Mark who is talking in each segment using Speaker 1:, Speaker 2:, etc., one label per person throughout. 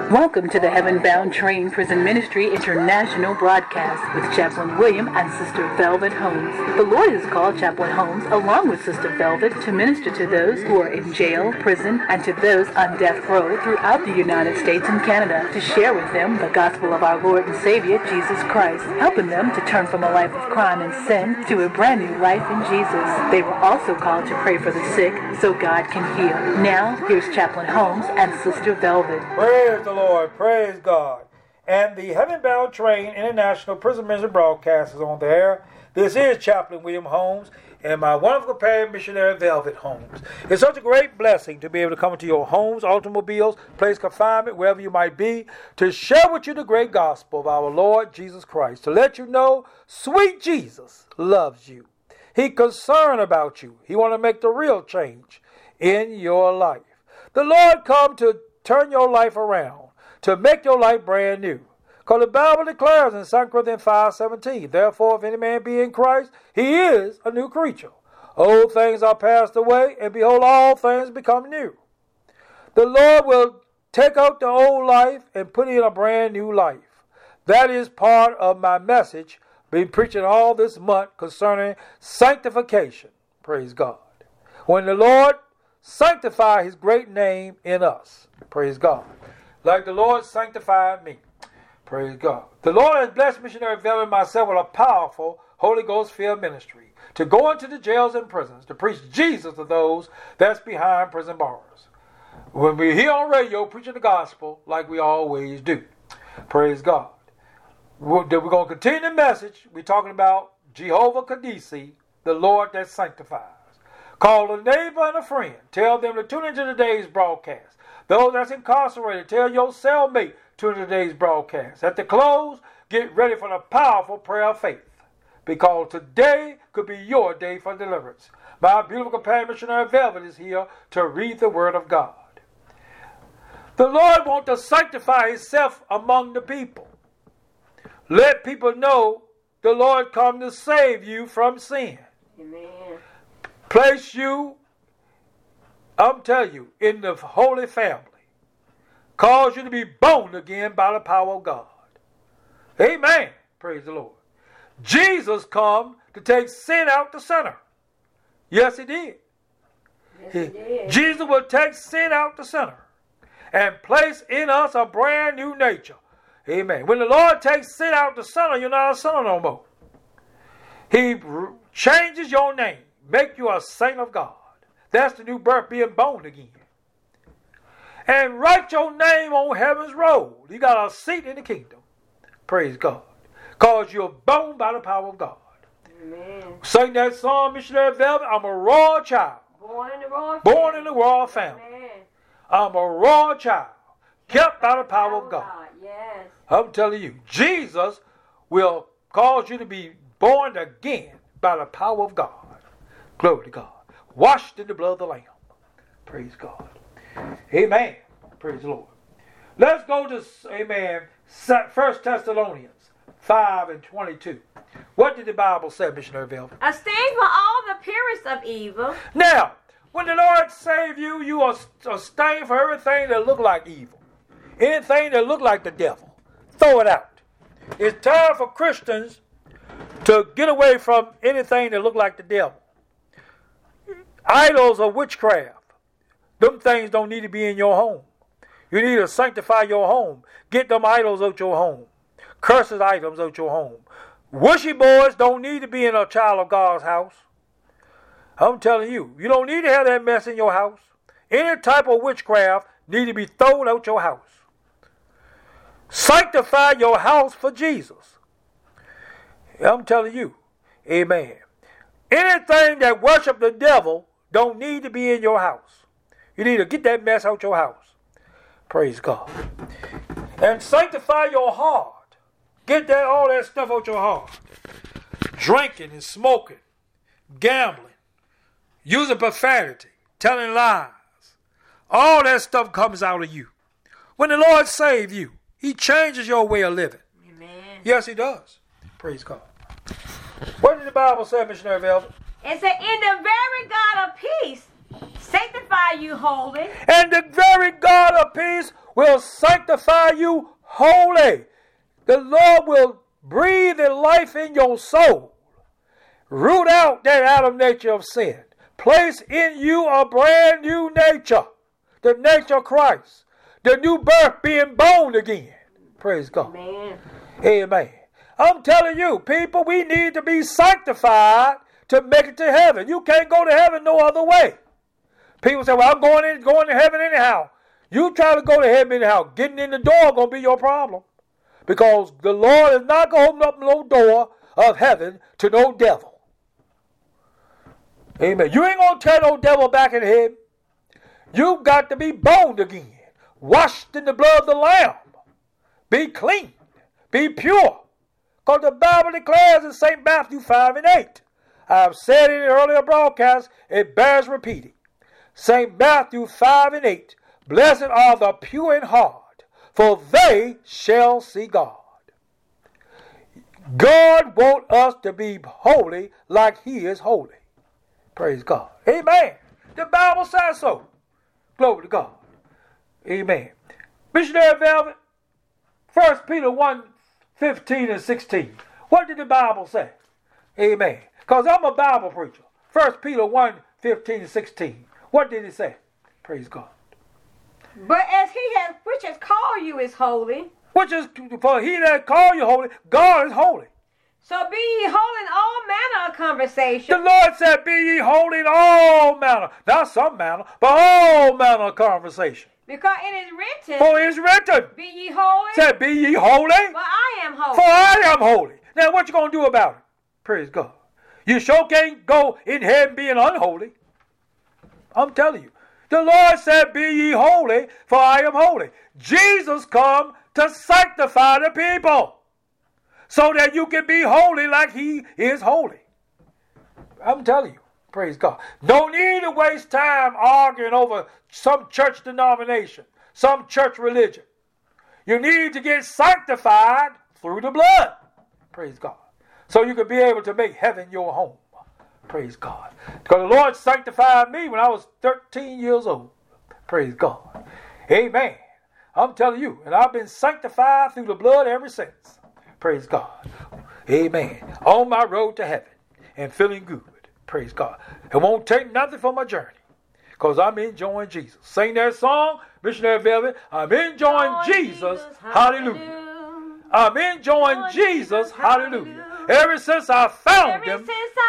Speaker 1: Welcome to the Heaven Bound Train Prison Ministry International broadcast with Chaplain William and Sister Velvet Holmes. The Lord has called Chaplain Holmes along with Sister Velvet to minister to those who are in jail, prison, and to those on death row throughout the United States and Canada to share with them the gospel of our Lord and Savior, Jesus Christ, helping them to turn from a life of crime and sin to a brand new life in Jesus. They were also called to pray for the sick so God can heal. Now, here's Chaplain Holmes and Sister Velvet.
Speaker 2: Praise the Lord, praise God. And the Heaven Bound Train International Prison Ministry broadcast is on the air. This is Chaplain William Holmes and my wonderful companion missionary Velvet Holmes. It's such a great blessing to be able to come into your homes, automobiles, place confinement, wherever you might be, to share with you the great gospel of our Lord Jesus Christ, to let you know sweet Jesus loves you. He's concerned about you. He wants to make the real change in your life. The Lord come to turn your life around, to make your life brand new. Because the Bible declares in 2 Corinthians 5:17, therefore if any man be in Christ, he is a new creature. Old things are passed away, and behold, all things become new. The Lord will take out the old life and put in a brand new life. That is part of my message, been preaching all this month concerning sanctification. Praise God. When the Lord sanctify his great name in us. Praise God. Like the Lord sanctified me. Praise God. The Lord has blessed missionary Velvet and myself with a powerful Holy Ghost-filled ministry to go into the jails and prisons to preach Jesus to those that's behind prison bars. When we're here on radio preaching the gospel like we always do. Praise God. We're going to continue the message. We're talking about Jehovah Kadisi, the Lord that sanctifies. Call a neighbor and a friend. Tell them to tune into today's broadcast. Those that's incarcerated, tell your cellmate tune into today's broadcast. At the close, get ready for the powerful prayer of faith. Because today could be your day for deliverance. My beautiful companion missionary Velvet is here to read the word of God. The Lord wants to sanctify himself among the people. Let people know the Lord come to save you from sin.
Speaker 3: Amen.
Speaker 2: Place you, I'm telling you, in the holy family. Cause you to be born again by the power of God. Amen. Praise the Lord. Jesus come to take sin out the sinner. Yes, he did.
Speaker 3: Yes, he did.
Speaker 2: Jesus will take sin out the sinner and place in us a brand new nature. Amen. When the Lord takes sin out the sinner, you're not a sinner no more. He changes your name. Make you a saint of God. That's the new birth, being born again. And write your name on heaven's roll. You got a seat in the kingdom. Praise God. Because you're born by the power of God.
Speaker 3: Amen.
Speaker 2: Sing that song, Missionary Velvet. I'm a royal child.
Speaker 3: Born in the royal family.
Speaker 2: Born in the royal family.
Speaker 3: Amen.
Speaker 2: I'm a royal child. Kept by the power of God.
Speaker 3: Yes.
Speaker 2: I'm telling you, Jesus will cause you to be born again by the power of God. Glory to God. Washed in the blood of the Lamb. Praise God. Amen. Praise the Lord. Let's go to, amen, 1 Thessalonians 5:22. What did the Bible say, Missionary Velvet?
Speaker 3: Abstain from all the appearance of evil.
Speaker 2: Now, when the Lord save you, you are abstain for everything that look like evil. Anything that look like the devil. Throw it out. It's time for Christians to get away from anything that look like the devil. Idols of witchcraft. Them things don't need to be in your home. You need to sanctify your home. Get them idols out your home. Cursed items out your home. Wishy boys don't need to be in a child of God's house. I'm telling you, you don't need to have that mess in your house. Any type of witchcraft need to be thrown out your house. Sanctify your house for Jesus. I'm telling you, amen. Anything that worship the devil don't need to be in your house. You need to get that mess out your house. Praise God. And sanctify your heart. Get all that stuff out your heart. Drinking and smoking, gambling, using profanity, telling lies. All that stuff comes out of you. When the Lord saves you, he changes your way of living.
Speaker 3: Amen.
Speaker 2: Yes, he does. Praise God. What did the Bible say, Missionary Velvet?
Speaker 3: It said, in the very God of peace, sanctify you holy.
Speaker 2: And the very God of peace will sanctify you holy. The Lord will breathe the life in your soul. Root out that Adam nature of sin. Place in you a brand new nature. The nature of Christ. The new birth, being born again. Praise God.
Speaker 3: Amen.
Speaker 2: Amen. I'm telling you, people, we need to be sanctified to make it to heaven. You can't go to heaven no other way. People say, well, I'm going to heaven anyhow. You try to go to heaven anyhow. Getting in the door going to be your problem. Because the Lord is not going to open up no door of heaven to no devil. Amen. You ain't going to turn no devil back in heaven. You've got to be born again. Washed in the blood of the Lamb. Be clean. Be pure. Because the Bible declares in St. Matthew 5 and 8. I've said it in earlier broadcasts. It bears repeating. St. Matthew 5 and 8. Blessed are the pure in heart, for they shall see God. God wants us to be holy like He is holy. Praise God. Amen. The Bible says so. Glory to God. Amen. Missionary Velvet, 1 Peter 1, 15 and 16. What did the Bible say? Amen. Because I'm a Bible preacher. 1 Peter 1, 15 and 16. What did it say? Praise God.
Speaker 3: But as which has called you is holy.
Speaker 2: Which is, for he that called you holy, God is holy.
Speaker 3: So be ye holy in all manner of conversation.
Speaker 2: The Lord said, be ye holy in all manner. Not some manner, but all manner of conversation.
Speaker 3: Because it is written.
Speaker 2: For it is written.
Speaker 3: Be ye holy.
Speaker 2: Said, be ye holy.
Speaker 3: For I am holy.
Speaker 2: For I am holy. Now what you going to do about it? Praise God. You sure can't go in heaven being unholy. I'm telling you. The Lord said, be ye holy, for I am holy. Jesus come to sanctify the people so that you can be holy like He is holy. I'm telling you. Praise God. No need to waste time arguing over some church denomination, some church religion. You need to get sanctified through the blood. Praise God. So you can be able to make heaven your home. Praise God. Because the Lord sanctified me when I was 13 years old. Praise God. Amen. I'm telling you. And I've been sanctified through the blood ever since. Praise God. Amen. On my road to heaven. And feeling good. Praise God. It won't take nothing for my journey. Because I'm enjoying Jesus. Sing that song, Missionary Velvet. I'm enjoying Jesus. Hallelujah. I'm enjoying Jesus. Hallelujah. Ever since I found Him.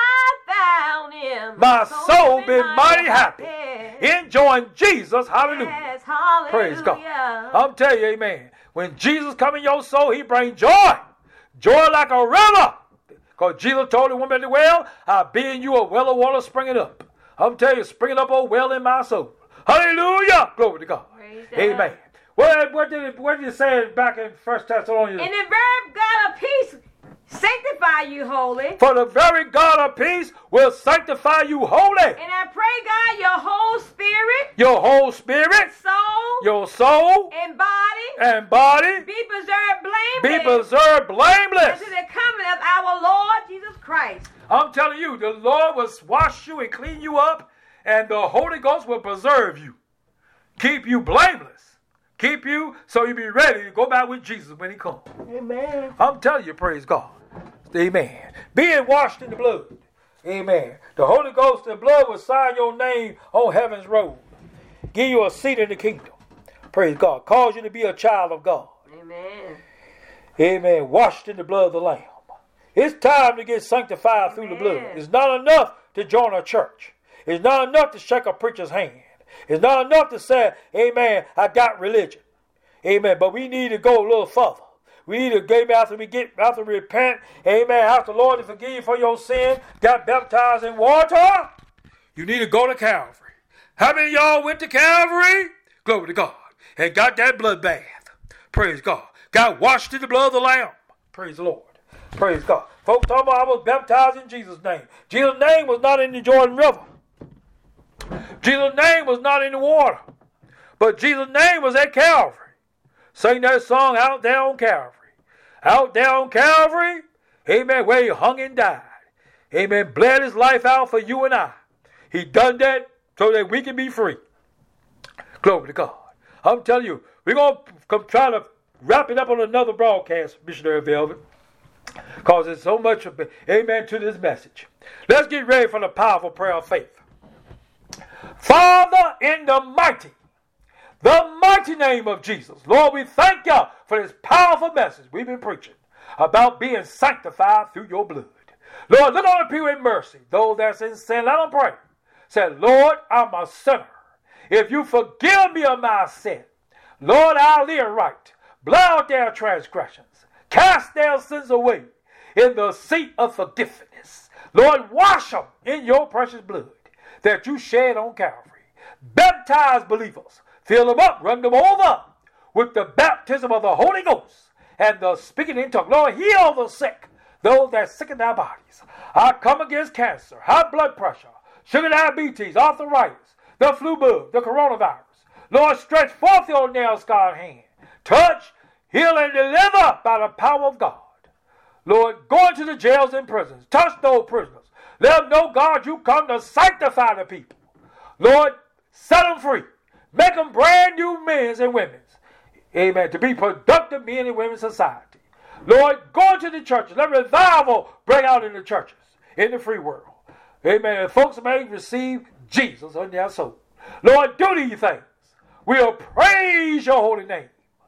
Speaker 2: My soul been mighty happy. Enjoying Jesus. Hallelujah.
Speaker 3: Yes, hallelujah.
Speaker 2: Praise God. I'm telling you, amen. When Jesus come in your soul, He brings joy. Joy like a river. Because Jesus told the woman at the well, I be in you a well of water springing up. I'm telling you, springing up a well in my soul. Hallelujah. Glory to God. Amen. What did it say back in 1 Thessalonians?
Speaker 3: And the very God of peace sanctify you holy.
Speaker 2: For the very God of peace will sanctify you holy.
Speaker 3: And I pray, God, your whole spirit.
Speaker 2: Your whole spirit.
Speaker 3: Soul.
Speaker 2: Your soul.
Speaker 3: And body.
Speaker 2: And body.
Speaker 3: Be preserved blameless.
Speaker 2: Be preserved blameless.
Speaker 3: Unto the coming of our Lord Jesus Christ.
Speaker 2: I'm telling you, the Lord will wash you and clean you up. And the Holy Ghost will preserve you. Keep you blameless. Keep you so you be ready to go back with Jesus when He comes.
Speaker 3: Amen.
Speaker 2: I'm telling you, praise God. Amen. Being washed in the blood. Amen. The Holy Ghost and blood will sign your name on heaven's road. Give you a seat in the kingdom. Praise God. Cause you to be a child of God.
Speaker 3: Amen.
Speaker 2: Amen. Washed in the blood of the Lamb. It's time to get sanctified through the blood. It's not enough to join a church. It's not enough to shake a preacher's hand. It's not enough to say, amen, I got religion. Amen. But we need to go a little further. We need to get after we repent, amen, ask the Lord to forgive you for your sin, got baptized in water. You need to go to Calvary. How many of y'all went to Calvary? Glory to God. And got that blood bath. Praise God. Got washed in the blood of the Lamb. Praise the Lord. Praise God. Folks talking about I was baptized in Jesus' name. Jesus' name was not in the Jordan River. Jesus' name was not in the water. But Jesus' name was at Calvary. Sing that song, Out There on Calvary. Out there on Calvary, amen, where He hung and died. Amen, bled His life out for you and I. He done that so that we can be free. Glory to God. I'm telling you, we're going to come try to wrap it up on another broadcast, Missionary Velvet, because there's so much of amen to this message. Let's get ready for the powerful prayer of faith. Father, in the mighty name of Jesus, Lord, we thank you for this powerful message we've been preaching about being sanctified through your blood. Lord, look on the people in mercy, those that's in sin. Let them pray. Say, Lord, I'm a sinner. If you forgive me of my sin, Lord, I'll live right. Blot out their transgressions. Cast their sins away in the seat of forgiveness. Lord, wash them in your precious blood that you shed on Calvary. Baptize believers. Fill them up. Run them over with the baptism of the Holy Ghost and the speaking in tongues. Lord, heal the sick, those that are sick in their bodies. I come against cancer, high blood pressure, sugar diabetes, arthritis, the flu bug, the coronavirus. Lord, stretch forth your nail-scarred hand. Touch, heal, and deliver by the power of God. Lord, go into the jails and prisons. Touch those prisoners. Let them know, God, you come to sanctify the people. Lord, set them free. Make them brand new men and women. Amen. To be productive men and women in society. Lord, go into the churches. Let revival break out in the churches, in the free world. Amen. And folks may receive Jesus in their soul. Lord, do these things. We'll praise your holy name.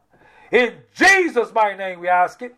Speaker 2: In Jesus' mighty name we ask it.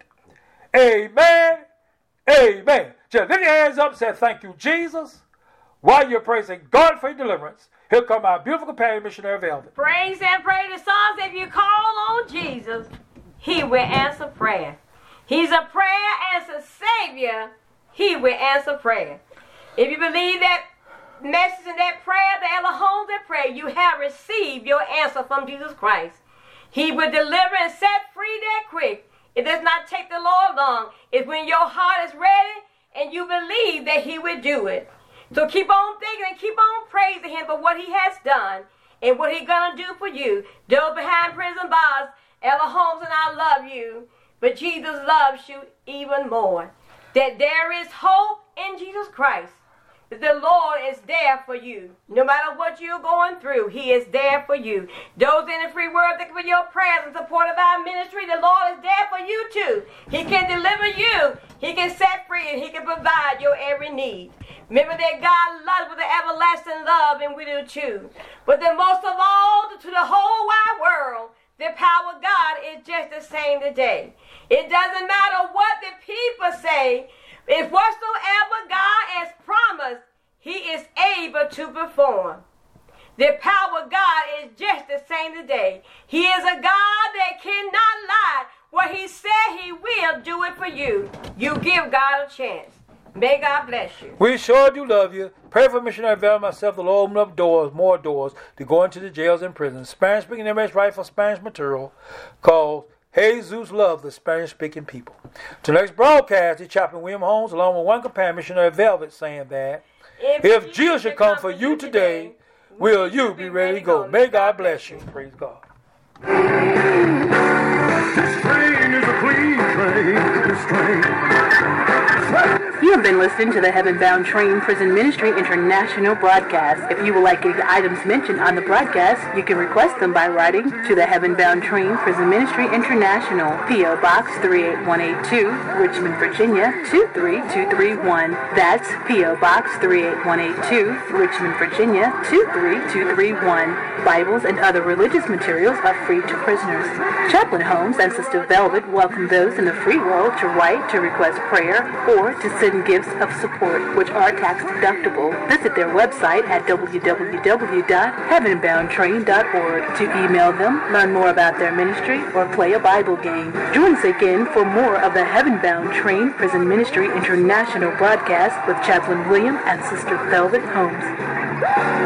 Speaker 2: Amen. Amen. Just lift your hands up and say, thank you, Jesus. While you're praising God for your deliverance, here come our beautiful companion, Missionary Velvet.
Speaker 3: Praise and pray the songs. If you call on Jesus, he will answer prayer. He's a prayer answer Savior. He will answer prayer. If you believe that message and that prayer, the Ella Holmes that prayer, you have received your answer from Jesus Christ. He will deliver and set free that quick. It does not take the Lord long. It's when your heart is ready and you believe that he will do it. So keep on thinking and keep on praising him for what he has done and what he's going to do for you. Those behind prison bars, Ella Holmes and I love you, but Jesus loves you even more. That there is hope in Jesus Christ. That the Lord is there for you. No matter what you're going through, he is there for you. Those in the free world, thank you for your prayers and support of our ministry. The Lord is there for you too. He can deliver you. He can set free and he can provide your every need. Remember that God loves with an everlasting love, and we do too. But then most of all, to the whole wide world, the power of God is just the same today. It doesn't matter what the people say. If whatsoever God has promised, he is able to perform. The power of God is just the same today. He is a God that cannot lie. What he said he will do it for you. You give God a chance. May God bless you.
Speaker 2: We sure do love you. Pray for Missionary Val and myself. The Lord open up doors, more doors, to go into the jails and prisons. Spanish-speaking MS right for Spanish material called Jesus Love the Spanish-speaking people. To the next broadcast, the Chaplain William Holmes, along with one companion, Missionary Velvet, saying that if Jesus should come for you today, will you be ready to go? May God bless you. Praise God.
Speaker 4: This train is a clean train. This train.
Speaker 1: You have been listening to the Heaven Bound Train Prison Ministry International broadcast. If you would like the items mentioned on the broadcast, you can request them by writing to the Heaven Bound Train Prison Ministry International, P.O. Box 38182, Richmond, Virginia 23231. That's P.O. Box 38182, Richmond, Virginia 23231. Bibles and other religious materials are free to prisoners. Chaplain Holmes and Sister Velvet welcome those in the free world to write to request prayer or to send gifts of support, which are tax deductible. Visit their website at www.heavenboundtrain.org to email them, learn more about their ministry, or play a Bible game. Join us again for more of the Heaven Bound Train Prison Ministry International broadcast with Chaplain William and Sister Velvet Holmes.